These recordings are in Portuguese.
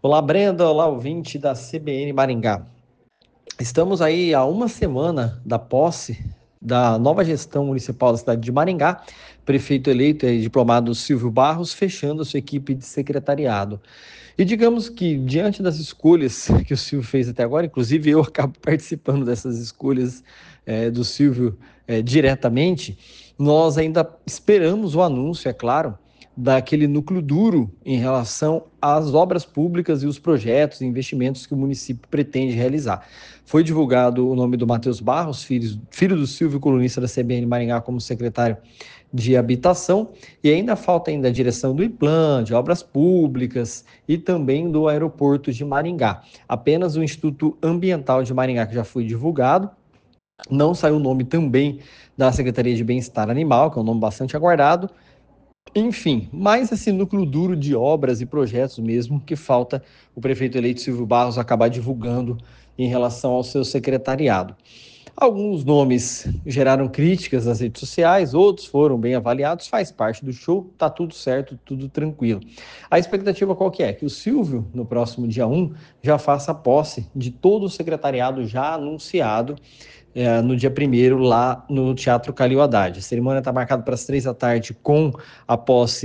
Olá, Brenda. Olá, ouvinte da CBN Maringá. Estamos aí há uma semana da posse da nova gestão municipal da cidade de Maringá. Prefeito eleito e diplomado Silvio Barros fechando a sua equipe de secretariado. E digamos que, diante das escolhas que o Silvio fez até agora, inclusive eu acabo participando dessas escolhas do Silvio diretamente, nós ainda esperamos o anúncio, é claro, daquele núcleo duro em relação às obras públicas e os projetos e investimentos que o município pretende realizar. Foi divulgado o nome do Matheus Barros, filho do Silvio, colunista da CBN Maringá, como secretário de habitação, e ainda falta ainda a direção do IPLAN, de obras públicas e também do aeroporto de Maringá. Apenas o Instituto Ambiental de Maringá, que já foi divulgado. Não saiu o nome também da Secretaria de Bem-Estar Animal, que é um nome bastante aguardado. Enfim, mais esse núcleo duro de obras e projetos mesmo que falta o prefeito eleito Silvio Barros acabar divulgando em relação ao seu secretariado. Alguns nomes geraram críticas nas redes sociais, outros foram bem avaliados, faz parte do show, tá tudo certo, tudo tranquilo. A expectativa qual que é? Que o Silvio, no próximo dia 1, já faça posse de todo o secretariado já anunciado no dia 1º lá no Teatro Calil Haddad. A cerimônia está marcada para as 3 da tarde com a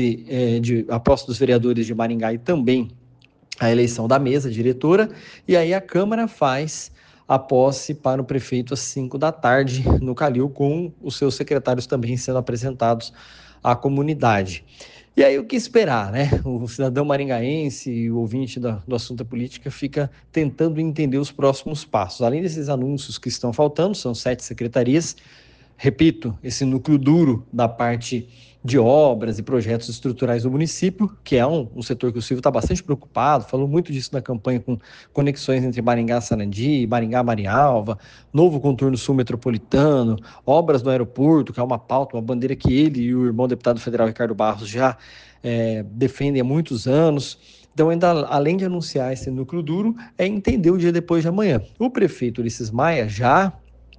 posse dos vereadores de Maringá e também a eleição da mesa diretora, e aí a Câmara faz a posse para o prefeito às 5 da tarde no Calil, com os seus secretários também sendo apresentados à comunidade. E aí o que esperar, né? O cidadão maringaense, o ouvinte do assunto política, fica tentando entender os próximos passos. Além desses anúncios que estão faltando, são 7 secretarias, repito, esse núcleo duro da parte de obras e projetos estruturais do município, que é um setor que o Silvio está bastante preocupado, falou muito disso na campanha com conexões entre Maringá e Sarandi, Maringá e Marialva, novo contorno sul metropolitano, obras no aeroporto, que é uma pauta, uma bandeira que ele e o irmão deputado federal Ricardo Barros já defendem há muitos anos. Então, ainda além de anunciar esse núcleo duro, é entender o dia depois de amanhã. O prefeito Ulisses Maia já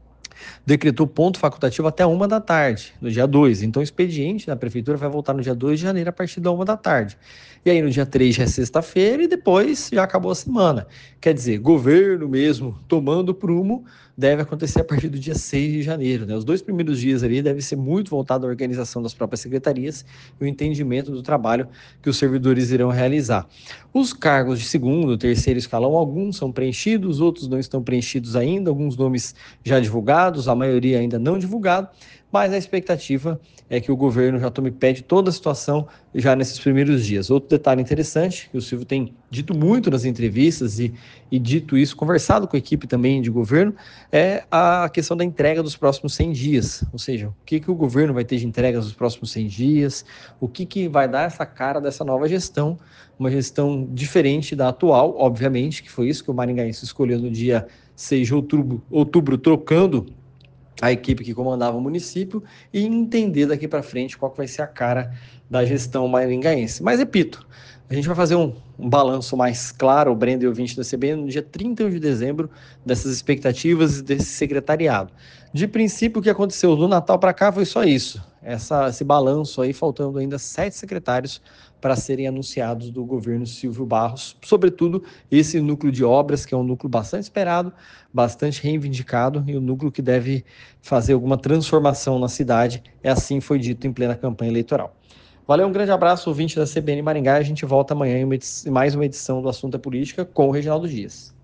decretou ponto facultativo até 1 da tarde, no dia 2. Então, o expediente da prefeitura vai voltar no dia 2 de janeiro, a partir da 1 da tarde. E aí, no dia 3 já é sexta-feira e depois já acabou a semana. Quer dizer, governo mesmo tomando prumo deve acontecer a partir do dia 6 de janeiro. Né? Os 2 primeiros dias ali devem ser muito voltados à organização das próprias secretarias e o entendimento do trabalho que os servidores irão realizar. Os cargos de segundo, terceiro escalão, alguns são preenchidos, outros não estão preenchidos ainda, alguns nomes já divulgados, a maioria ainda não divulgado, mas a expectativa é que o governo já tome pé de toda a situação já nesses primeiros dias. Outro detalhe interessante, que o Silvio tem dito muito nas entrevistas e dito isso, conversado com a equipe também de governo, é a questão da entrega dos próximos 100 dias, ou seja, o que o governo vai ter de entregas nos próximos 100 dias, o que vai dar essa cara dessa nova gestão, uma gestão diferente da atual, obviamente, que foi isso que o maringaense escolheu no dia 6 de outubro trocando a equipe que comandava o município e entender daqui para frente qual que vai ser a cara da gestão maringaense. Mas repito, a gente vai fazer um balanço mais claro, o Brenda e o ouvinte da CBN, no dia 31 de dezembro, dessas expectativas e desse secretariado. De princípio, o que aconteceu do Natal para cá foi só isso, esse balanço aí, faltando ainda 7 secretários para serem anunciados do governo Silvio Barros, sobretudo esse núcleo de obras, que é um núcleo bastante esperado, bastante reivindicado e um núcleo que deve fazer alguma transformação na cidade, assim foi dito em plena campanha eleitoral. Valeu, um grande abraço, ouvinte da CBN Maringá, a gente volta amanhã em mais uma edição do Assunto é Política com o Reginaldo Dias.